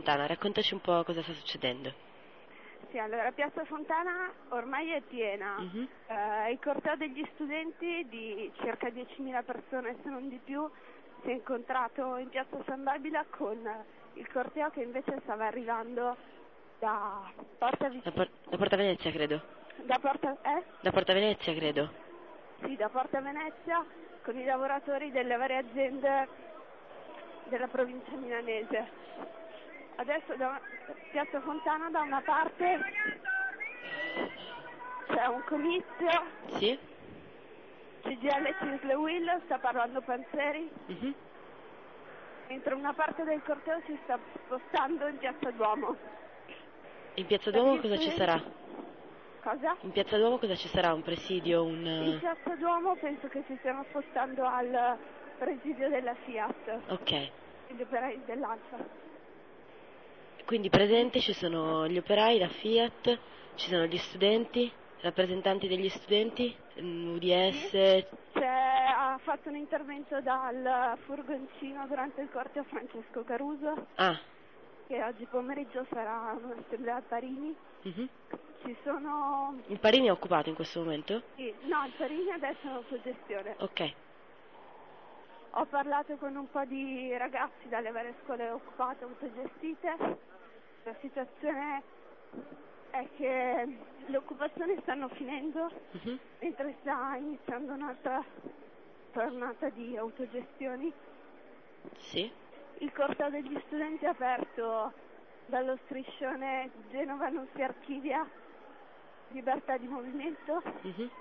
Fontana, raccontaci un po' cosa sta succedendo. Sì, allora Piazza Fontana ormai è piena. Mhm. Il corteo degli studenti di circa 10.000 persone, se non di più, si è incontrato in Piazza San Babila con il corteo che invece stava arrivando da Porta Da Porta Venezia, credo. da Porta Da Porta Venezia, credo. Sì, da Porta Venezia, con i lavoratori delle varie aziende della provincia milanese. Adesso da Piazza Fontana da una parte c'è un comizio, Sì? CGIL Cisle Will, sta parlando Panzeri, Mhm. mentre una parte del corteo si sta spostando in Piazza Duomo. In Piazza Per Duomo gli cosa ci studenti- sarà? Cosa? In Piazza Duomo cosa ci sarà? Un presidio, In Piazza Duomo penso che si stiano spostando al presidio della Fiat, Ok. gli operai dell'Alfa. Quindi presenti ci sono gli operai, la Fiat, ci sono gli studenti, rappresentanti degli studenti, UDS. Sì. Ha fatto un intervento dal furgoncino durante il corteo Francesco Caruso, Ah. che oggi pomeriggio sarà un'assemblea a Parini. Mhm. Ci sono... Il Parini è occupato in questo momento? Sì, no, il Parini adesso è in autogestione. Ok. Ho parlato con un po' di ragazzi dalle varie scuole occupate, autogestite. La situazione è che le occupazioni stanno finendo, Mhm. mentre sta iniziando un'altra tornata di autogestioni. Sì. Il corteo degli studenti è aperto dallo striscione Genova non si archivia, libertà di movimento. Mhm.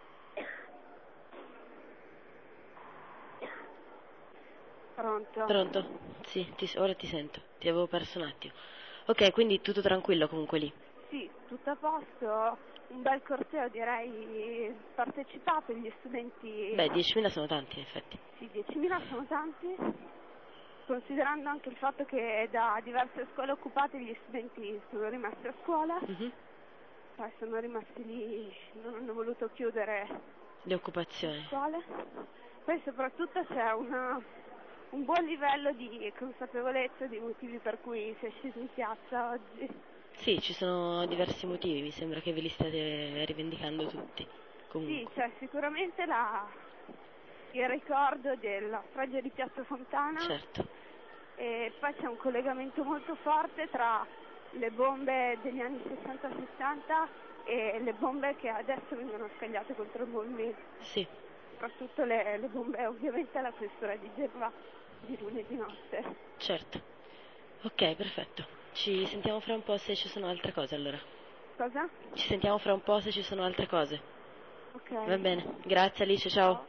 Pronto? Pronto? Sì, ora ti sento. Ti avevo perso un attimo. Ok, quindi tutto tranquillo comunque lì. Sì, tutto a posto, un bel corteo direi partecipato, gli studenti, Beh, 10.000 sono tanti in effetti. sì, 10.000 sono tanti, considerando anche il fatto che da diverse scuole occupate gli studenti sono rimasti a scuola, Mhm. poi sono rimasti lì, non hanno voluto chiudere Le occupazioni. scuole. Poi soprattutto c'è un buon livello di consapevolezza dei motivi per cui si è scesi in piazza oggi. Sì, ci sono diversi motivi, mi sembra che ve li state rivendicando tutti. Sì, Comunque. c'è sicuramente il ricordo della strage di Piazza Fontana Certo. e poi c'è un collegamento molto forte tra le bombe degli anni 60-70 e le bombe che adesso vengono scagliate contro il movimento, Sì. soprattutto le bombe ovviamente alla questura di Genova di lunedì notte. Certo. Ok, perfetto. Ci sentiamo fra un po' se ci sono altre cose allora. Cosa? Ci sentiamo fra un po' se ci sono altre cose. Ok. Va bene. Grazie Alice, ciao.